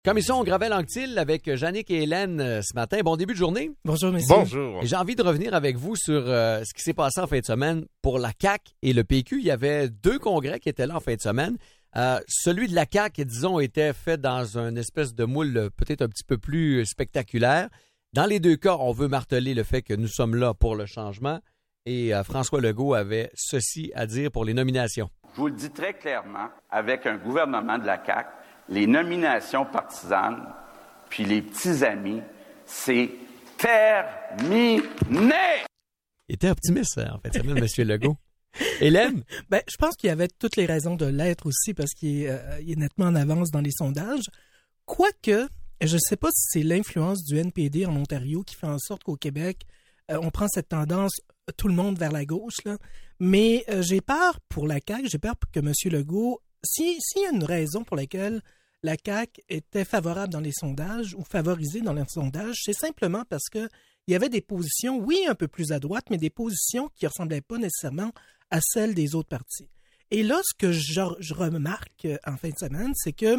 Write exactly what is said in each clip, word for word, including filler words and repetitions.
Commission Gravel-Anctil avec Yannick et Hélène euh, ce matin. Bon début de journée. Bonjour, messieurs. Bonjour. Et j'ai envie de revenir avec vous sur euh, ce qui s'est passé en fin de semaine pour la C A Q et le P Q. Il y avait deux congrès qui étaient là en fin de semaine. Euh, celui de la C A Q, disons, était fait dans une espèce de moule peut-être un petit peu plus spectaculaire. Dans les deux cas, on veut marteler le fait que nous sommes là pour le changement. Et euh, François Legault avait ceci à dire pour les nominations. Je vous le dis très clairement, avec un gouvernement de la C A Q, les nominations partisanes, puis les petits amis, c'est terminé! Il était optimiste, en fait, ça M. Legault. Hélène? Ben, je pense qu'il y avait toutes les raisons de l'être aussi parce qu'il est, euh, il est nettement en avance dans les sondages. Quoique, je ne sais pas si c'est l'influence du N P D en Ontario qui fait en sorte qu'au Québec, euh, on prend cette tendance tout le monde vers la gauche, là. Mais euh, j'ai peur pour la C A Q, j'ai peur que M. Legault, si, s'il y a une raison pour laquelle la C A Q était favorable dans les sondages ou favorisée dans les sondages, c'est simplement parce que il y avait des positions, oui, un peu plus à droite, mais des positions qui ne ressemblaient pas nécessairement à celles des autres partis. Et là, ce que je, je remarque en fin de semaine, c'est que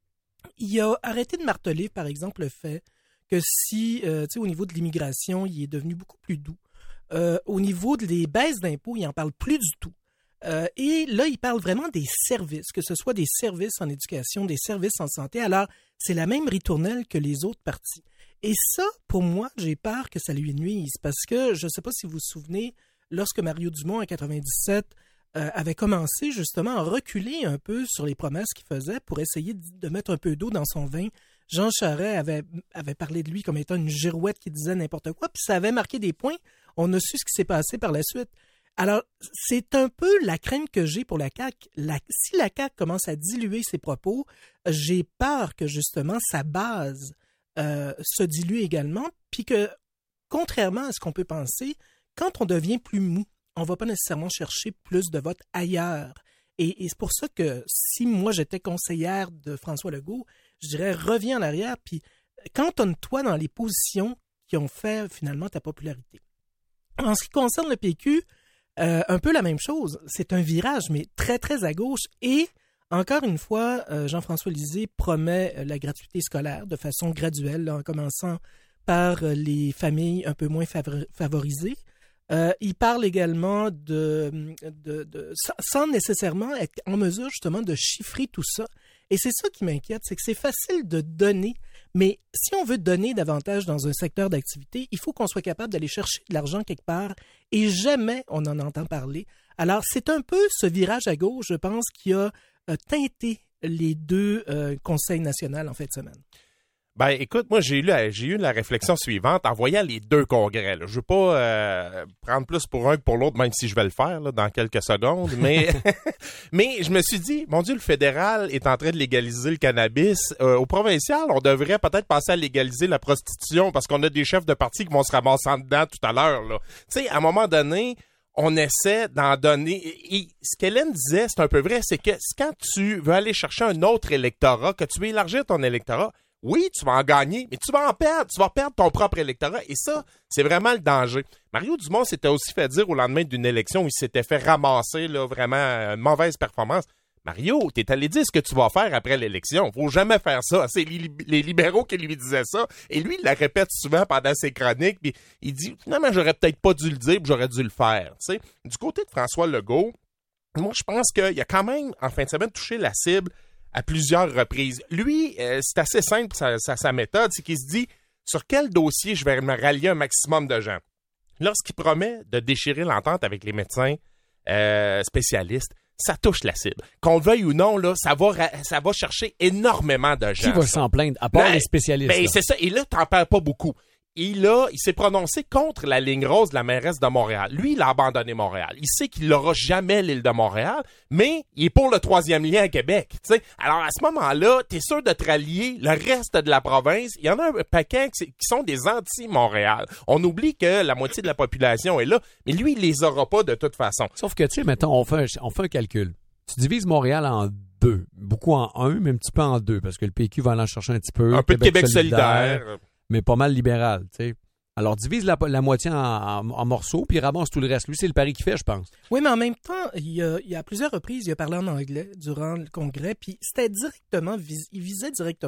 il a arrêté de marteler, par exemple, le fait que si, euh, tu sais, au niveau de l'immigration, il est devenu beaucoup plus doux. Euh, au niveau des baisses d'impôts, il n'en parle plus du tout. Euh, et là, il parle vraiment des services, que ce soit des services en éducation, des services en santé. Alors, c'est la même ritournelle que les autres partis. Et ça, pour moi, j'ai peur que ça lui nuise parce que, je ne sais pas si vous vous souvenez, lorsque Mario Dumont, en quatre-vingt-dix-sept, euh, avait commencé justement à reculer un peu sur les promesses qu'il faisait pour essayer de mettre un peu d'eau dans son vin, Jean Charest avait, avait parlé de lui comme étant une girouette qui disait n'importe quoi, puis ça avait marqué des points. On a su ce qui s'est passé par la suite. Alors, c'est un peu la crainte que j'ai pour la C A Q. La, si la C A Q commence à diluer ses propos, j'ai peur que justement sa base euh, se dilue également, puis que, contrairement à ce qu'on peut penser, quand on devient plus mou, on ne va pas nécessairement chercher plus de votes ailleurs. Et, et c'est pour ça que si moi j'étais conseillère de François Legault, je dirais reviens en arrière, puis cantonne-toi dans les positions qui ont fait finalement ta popularité. En ce qui concerne le P Q, euh, un peu la même chose. C'est un virage, mais très, très à gauche. Et, encore une fois, euh, Jean-François Lisée promet la gratuité scolaire de façon graduelle, là, en commençant par les familles un peu moins favor- favorisées. Euh, il parle également de, de, de sans nécessairement être en mesure justement de chiffrer tout ça. Et c'est ça qui m'inquiète, c'est que c'est facile de donner, mais si on veut donner davantage dans un secteur d'activité, il faut qu'on soit capable d'aller chercher de l'argent quelque part et jamais on en entend parler. Alors, c'est un peu ce virage à gauche, je pense, qui a euh, teinté les deux euh, conseils nationaux en fin de semaine. Ben, écoute, moi, j'ai eu, la, j'ai eu la réflexion suivante en voyant les deux congrès. Là. Je veux pas euh, prendre plus pour un que pour l'autre, même si je vais le faire là, dans quelques secondes, mais mais je me suis dit, mon Dieu, le fédéral est en train de légaliser le cannabis. Euh, au provincial, on devrait peut-être passer à légaliser la prostitution parce qu'on a des chefs de parti qui vont se ramasser en dedans tout à l'heure. Là. Tu sais, à un moment donné, on essaie d'en donner. Et ce qu'Hélène disait, c'est un peu vrai, c'est que quand tu veux aller chercher un autre électorat, que tu veux élargir ton électorat, oui, tu vas en gagner, mais tu vas en perdre. Tu vas perdre ton propre électorat. Et ça, c'est vraiment le danger. Mario Dumont s'était aussi fait dire au lendemain d'une élection où il s'était fait ramasser, là, vraiment, une mauvaise performance. Mario, t'es allé dire ce que tu vas faire après l'élection. Faut jamais faire ça. C'est les, les libéraux qui lui disaient ça. Et lui, il la répète souvent pendant ses chroniques. Puis il dit, finalement, j'aurais peut-être pas dû le dire, puis j'aurais dû le faire. Tu sais, du côté de François Legault, moi, je pense qu'il a quand même, en fin de semaine, touché la cible à plusieurs reprises. Lui, euh, c'est assez simple, sa, sa, sa méthode, c'est qu'il se dit sur quel dossier je vais me rallier un maximum de gens. Lorsqu'il promet de déchirer l'entente avec les médecins euh, spécialistes, ça touche la cible. Qu'on le veuille ou non, là, ça va, ça va chercher énormément de gens. Qui va s'en plaindre, à part ben, les spécialistes? Ben, c'est ça. Et là, t'en perds pas beaucoup. Il a, il s'est prononcé contre la ligne rose de la mairesse de Montréal. Lui, il a abandonné Montréal. Il sait qu'il n'aura jamais l'île de Montréal, mais il est pour le troisième lien à Québec. T'sais. Alors, à ce moment-là, t'es sûr de te rallier le reste de la province. Il y en a un paquet qui sont des anti-Montréal. On oublie que la moitié de la population est là, mais lui, il les aura pas de toute façon. Sauf que, tu sais, mettons, on fait, un, on fait un calcul. Tu divises Montréal en deux. Beaucoup en un, mais un petit peu en deux, parce que le P Q va aller en chercher un petit peu. Un peu Québec de Québec solidaire. solidaire. Mais pas mal libéral, tu sais. Alors, divise la, la moitié en, en, en morceaux, puis ramasse tout le reste. Lui, c'est le pari qu'il fait, je pense. Oui, mais en même temps, il y a, il y a à plusieurs reprises, il a parlé en anglais durant le congrès, puis c'était directement, vis, il visait directement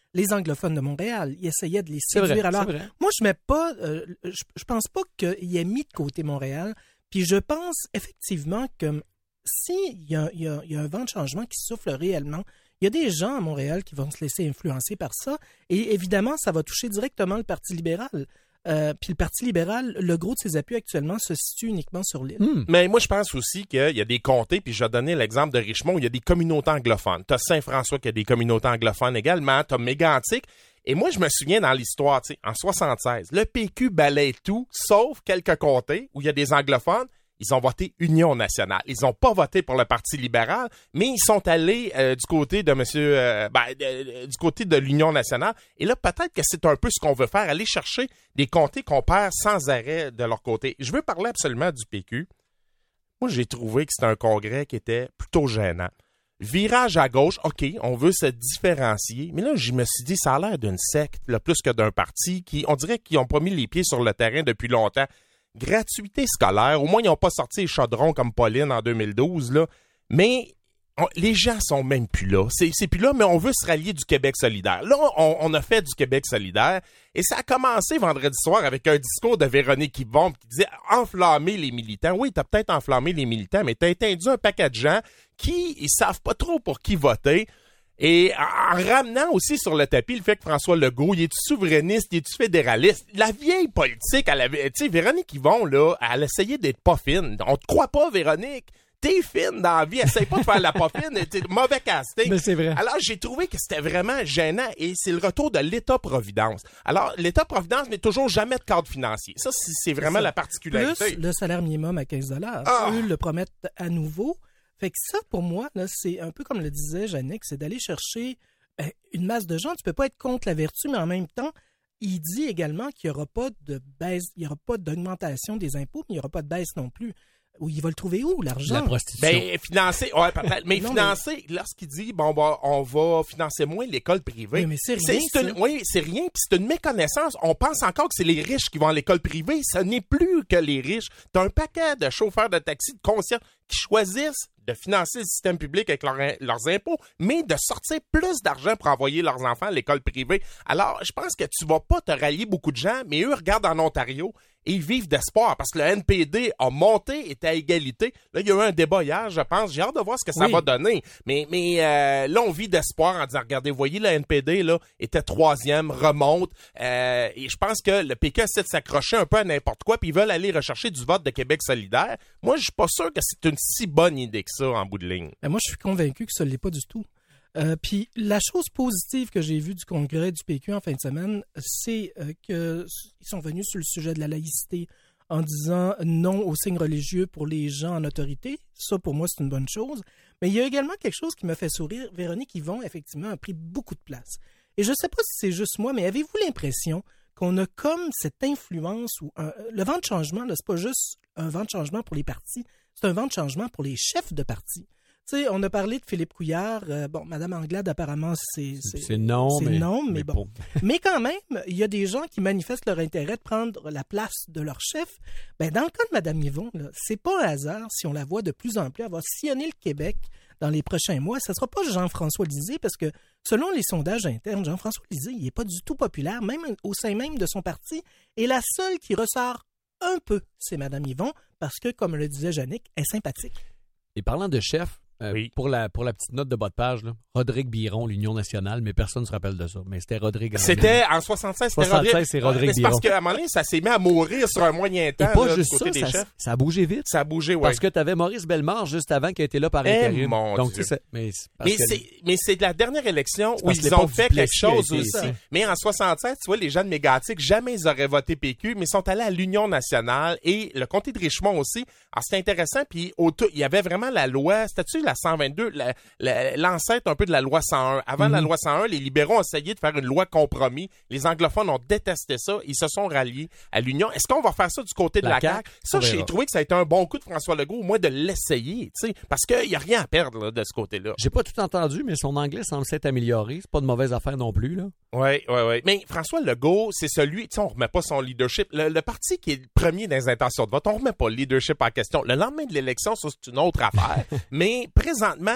les anglophones de Montréal. Il essayait de les séduire. C'est vrai, Alors, c'est vrai. moi, je mets pas, euh, je, je pense pas qu'il ait mis de côté Montréal. Puis je pense effectivement que s'il y a, il y a, il y a un vent de changement qui souffle réellement, il y a des gens à Montréal qui vont se laisser influencer par ça. Et évidemment, ça va toucher directement le Parti libéral. Euh, puis le Parti libéral, le gros de ses appuis actuellement se situe uniquement sur l'île. Mmh. Mais moi, je pense aussi qu'il y a des comtés, puis je vais donner l'exemple de Richmond, où il y a des communautés anglophones. Tu as Saint-François qui a des communautés anglophones également, tu as Mégantic. Et moi, je me souviens dans l'histoire, tu sais, en soixante-seize, le P Q balaye tout, sauf quelques comtés où il y a des anglophones. Ils ont voté Union nationale. Ils n'ont pas voté pour le Parti libéral, mais ils sont allés euh, du côté de monsieur, euh, ben, euh, du côté de l'Union nationale. Et là, peut-être que c'est un peu ce qu'on veut faire, aller chercher des comtés qu'on perd sans arrêt de leur côté. Je veux parler absolument du P Q. Moi, j'ai trouvé que c'était un congrès qui était plutôt gênant. Virage à gauche, OK, on veut se différencier. Mais là, je me suis dit, ça a l'air d'une secte, là, plus que d'un parti, qui, on dirait qu'ils n'ont pas mis les pieds sur le terrain depuis longtemps. Gratuité scolaire, au moins, ils n'ont pas sorti les chaudrons comme Pauline en deux mille douze, là. Mais on, les gens sont même plus là. C'est, c'est plus là, mais on veut se rallier du Québec solidaire. Là, on, on a fait du Québec solidaire et ça a commencé vendredi soir avec un discours de Véronique Yvon qui disait « enflammer les militants ». Oui, t'as peut-être enflammé les militants, mais t'as éteint un paquet de gens qui ils savent pas trop pour qui voter. Et en ramenant aussi sur le tapis le fait que François Legault, il est-tu souverainiste, il est-tu fédéraliste? La vieille politique, elle avait, tu sais, Véronique Yvon, là, elle essayait d'être pas fine. On te croit pas, Véronique? T'es fine dans la vie, essaye pas de faire la pas fine, t'es mauvais casting. Mais c'est vrai. Alors, j'ai trouvé que c'était vraiment gênant et c'est le retour de l'État-providence. Alors, l'État-providence n'est toujours jamais de cadre financier. Ça, c'est, c'est vraiment c'est la particularité. Plus le salaire minimum à quinze dollars. Ah. Eux le promettent à nouveau. Fait que ça, pour moi, là, c'est un peu comme le disait Jannick, c'est d'aller chercher ben, une masse de gens. Tu peux pas être contre la vertu, mais en même temps, il dit également qu'il n'y aura pas de baisse, il n'y aura pas d'augmentation des impôts, mais il n'y aura pas de baisse non plus. Où il va le trouver où, l'argent? La prostitution. Ben, financer, ouais, peut-être. Mais Non, financer, mais... lorsqu'il dit, bon, bah, on va financer moins l'école privée. Oui, mais c'est rien, c'est une, oui, c'est rien, puis c'est une méconnaissance. On pense encore que c'est les riches qui vont à l'école privée. Ce n'est plus que les riches. T'as un paquet de chauffeurs de taxi, de concierges qui choisissent de financer le système public avec leur, leurs impôts, mais de sortir plus d'argent pour envoyer leurs enfants à l'école privée. Alors, je pense que tu vas pas te rallier beaucoup de gens, mais eux regardent en Ontario et ils vivent d'espoir parce que le N P D a monté, est à égalité. Là, il y a eu un débat hier, je pense. J'ai hâte de voir ce que ça oui. va donner. Mais, mais euh, là, on vit d'espoir en disant, regardez, voyez, le N P D là était troisième, remonte. Euh, et je pense que le P Q essaie de s'accrocher un peu à n'importe quoi, puis ils veulent aller rechercher du vote de Québec solidaire. Moi, je suis pas sûr que c'est une si bonne idée que ça, en bout de ligne. Ben moi, je suis convaincu que ça ne l'est pas du tout. Euh, puis la chose positive que j'ai vue du congrès du P Q en fin de semaine, c'est euh, qu'ils sont venus sur le sujet de la laïcité en disant non aux signes religieux pour les gens en autorité. Ça, pour moi, c'est une bonne chose. Mais il y a également quelque chose qui me fait sourire. Véronique Yvon, effectivement, a pris beaucoup de place. Et je ne sais pas si c'est juste moi, mais avez-vous l'impression qu'on a comme cette influence ou un, le vent de changement, là, c'est pas juste un vent de changement pour les partis, c'est un vent de changement pour les chefs de partis. Tu sais, on a parlé de Philippe Couillard. Euh, bon, Mme Anglade, apparemment, c'est... C'est, c'est non, c'est mais... non, mais, mais bon. Pas. Mais quand même, il y a des gens qui manifestent leur intérêt de prendre la place de leur chef. Ben, dans le cas de Mme Yvon, là, c'est pas un hasard si on la voit de plus en plus avoir sillonné le Québec dans les prochains mois. Ça sera pas Jean-François Lisée, parce que selon les sondages internes, Jean-François Lisée, il est pas du tout populaire, même au sein même de son parti. Et la seule qui ressort un peu, c'est Mme Yvon, parce que, comme le disait Jannick, elle est sympathique. Et parlant de chef, Euh, oui. pour, la, pour la petite note de bas de page, là, Rodrigue Biron, l'Union nationale, mais personne ne se rappelle de ça. Mais c'était Rodrigue. C'était en soixante-seize, c'était soixante-seize, Rodrigue. c'est Rodrigue ouais, c'est Biron. parce qu'à un moment donné, ça s'est mis à mourir sur un moyen temps. Et pas là, juste du côté ça, des ça, chefs. ça a bougé vite. Ça a bougé, oui. Parce que tu avais Maurice Bellemare juste avant qui a été là par Eh, intérim. mon Donc, Dieu. c'est, mais c'est, parce Mais que- c'est, mais c'est de la dernière élection où parce que ils ont l'époque fait du quelque Plessis a chose été aussi. ici. Mais en soixante-sept, tu vois, les gens de Mégantic, jamais ils auraient voté P Q, mais ils sont allés à l'Union nationale et le comté de Richmond aussi. Alors, c'était intéressant. Puis, au tout, il y avait vraiment la loi, c'était-tu la cent vingt-deux, la, la, l'ancêtre un peu de la loi cent un. Avant Mm-hmm. la loi cent un, les libéraux ont essayé de faire une loi compromis. Les anglophones ont détesté ça. Ils se sont ralliés à l'Union. Est-ce qu'on va faire ça du côté de La la C A Q? C A Q, Ça, on verra. j'ai trouvé que ça a été un bon coup de François Legault, au moins de l'essayer, tu sais, parce qu'il n'y a rien à perdre là, de ce côté-là. J'ai pas tout entendu, mais son anglais semble s'être amélioré. C'est pas de mauvaise affaire non plus, là. Oui, oui, oui. Mais François Legault, c'est celui, tu sais, on remet pas son leadership. Le, le parti qui est le premier dans les intentions de vote, on remet pas le leadership en question. Le lendemain de l'élection, ça, c'est une autre affaire. Mais présentement,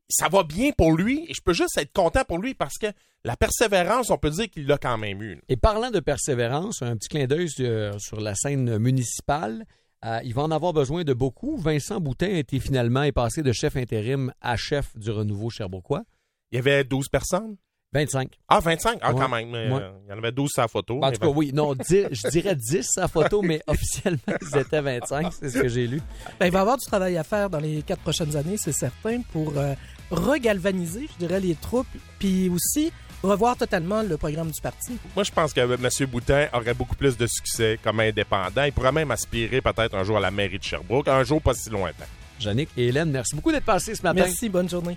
ça va bien pour lui et je peux juste être content pour lui parce que la persévérance, on peut dire qu'il l'a quand même eu. Et parlant de persévérance, un petit clin d'œil sur, sur la scène municipale. Euh, il va en avoir besoin de beaucoup. Vincent Boutin a été finalement est passé de chef intérim à chef du renouveau sherbrookois. Il y avait douze personnes? vingt-cinq. Ah, vingt-cinq? Ah, ouais. Quand même. Euh, Ouais. Il y en avait douze sur la photo. En tout cas, oui. Non, dix, je dirais dix à photo, mais officiellement, ils étaient vingt-cinq. C'est ce que j'ai lu. Ben, il va y avoir du travail à faire dans les quatre prochaines années, c'est certain, pour euh, regalvaniser, je dirais, les troupes, puis aussi revoir totalement le programme du parti. Moi, je pense que M. Boutin aurait beaucoup plus de succès comme indépendant. Il pourrait même aspirer peut-être un jour à la mairie de Sherbrooke, un jour pas si lointain. Jannick et Hélène, merci beaucoup d'être passés ce matin. Merci, bonne journée.